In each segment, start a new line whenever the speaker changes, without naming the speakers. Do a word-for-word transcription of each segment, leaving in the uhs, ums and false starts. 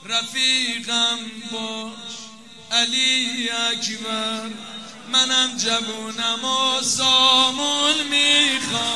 رفیقم باش علی اکبر، منم جوونم و سامون میخوام.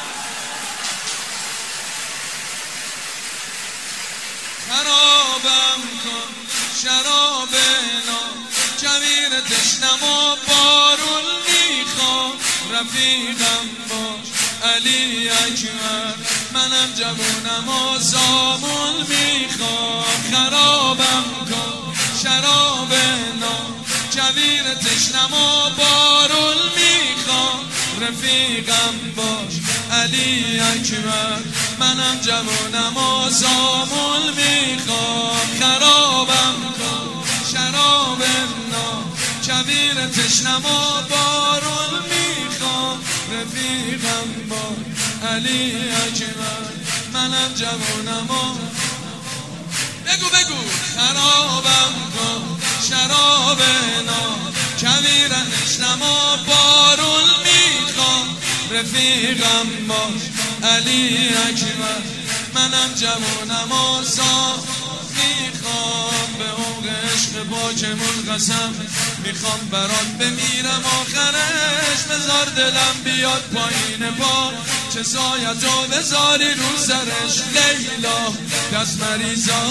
خرابم کن شراب نام، کویر تشنم و بارون میخوام. رفیقم باش علی اکبر، منم جوونم و سامون میخوام. خرابم کن شراب نام، کویر تشنم و بارون میخوام. رفیقم باش علی اکبر، منم جوانم و سامون میخوام. خرابم کن شراب نام، کویر تشنم و بارون میخوام. رفیقم باش علی اکبر، منم جوانم و بگو بگو. خرابم کن شراب نام، کویر تشنم و بارون میخوام. رفیقم باش علی اکبر، منم جوانم و سام میخوام. به عمق عشق پاکمون قسم میخوام برات بمیرم آخرش. بذار دلم بیاد پایین پا، چه سایتو بذاری رو سرش. لیلا دست مریضا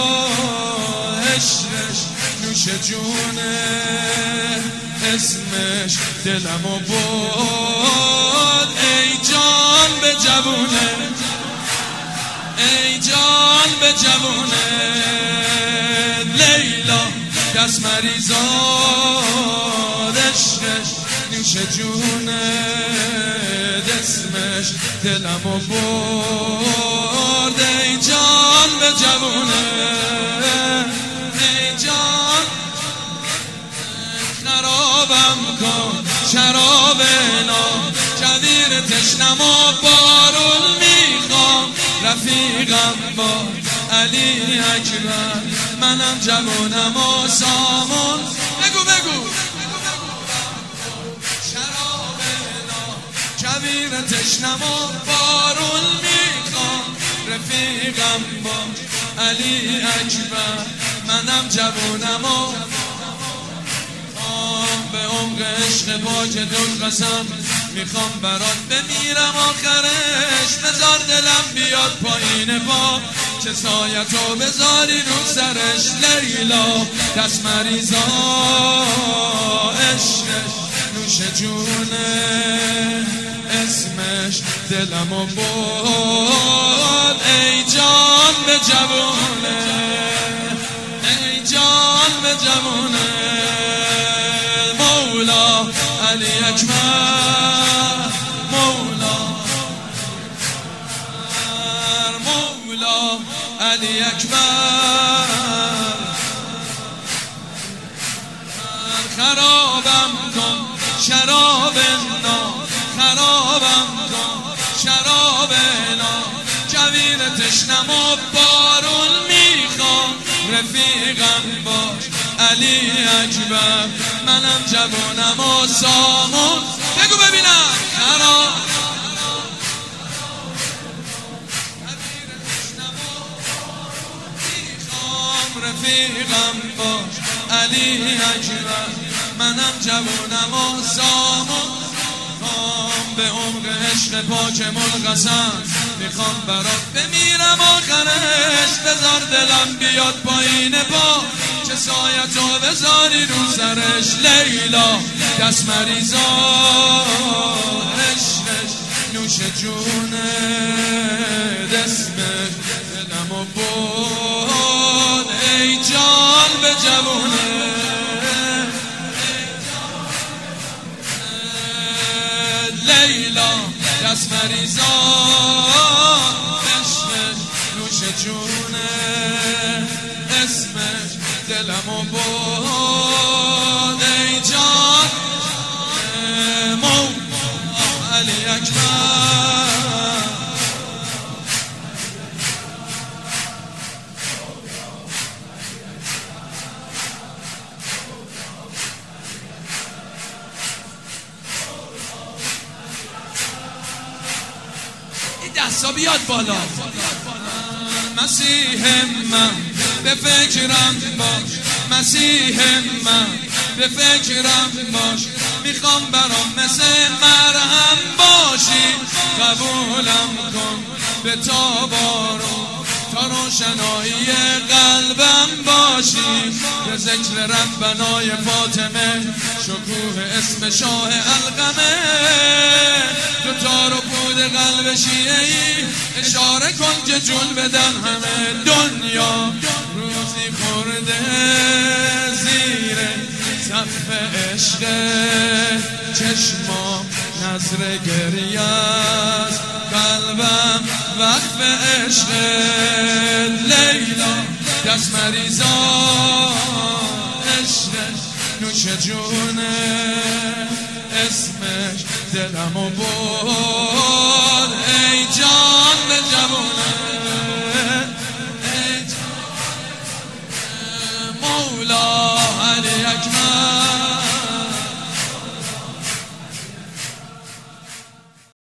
عشقش نوش جونه، اسمش دلمو بود. ای جان به جوونه، ای جان به جوونه. لیلا دست مریضا عشقش نوش جونه، اسمش دلمو برد. ای جان به جوونه، ای جان. خرابم کن شراب نام، کویر تشنم و بارون میخوام. رفیقم با علی اکبر، منم جوانم و سامون. بگو بگو. شراب نام، کویر تشنم و بارون میخوام. رفیقم با علی اکبر، منم جوانم و به عمق عشق پاکتون قسم میخوام برات بمیرم آخرش. بذار دلم بیاد پایین پا، چه سایتو بذاری رو سرش. لیلا دست مریضا عشقش نوش جونه، اسمش دلمو بود. ای جان به جوونه، ای جان به جوونه. مولا علی اکبر، مولا مولا علی اکبر. خرابم کن شراب نام، خرابم کن شراب نام، کویر تشنم و بارون میخوام. رفیقم باش علی اکبر، منم جوانم و سامون. بگو ببینم. خراب رفیقم باش علی اکبر، منم جوانم و سامون. به عمق عشق پاکمون قسم میخوام برات بمیرم آخرش. بذار دلم بیاد پایین پا، چه سایتو بذاری رو سرش. لیلا دست مریضا عشقش نوش جونه، اسمش دلمو بود. ای جان به جوونه، لیلا دست مریضا عشقش نوش جونه، اسمش دلمو بود. ای جان مولا علی اکبر. این دستا بیاد بالا. مسیح من به فکرم باش مسیح من، به فکرم باش میخوام برام مثل مرهم باشی، قبولم کن به تابارو تا روشنایی قلبم باشی، به ذکر ربنای فاطمه شکوه اسم شاه القمه، تو تار و پود قلب شیعه ای اشاره کن که جون بدن همه دنیا، روزی خورده زیر سقف عشق چشمام نظر گریه است، قلبم وقف عشق لیلا دست مریضا عشق نوش جونه اسمش دلمو بود ای جان به جوونه ای جان مولا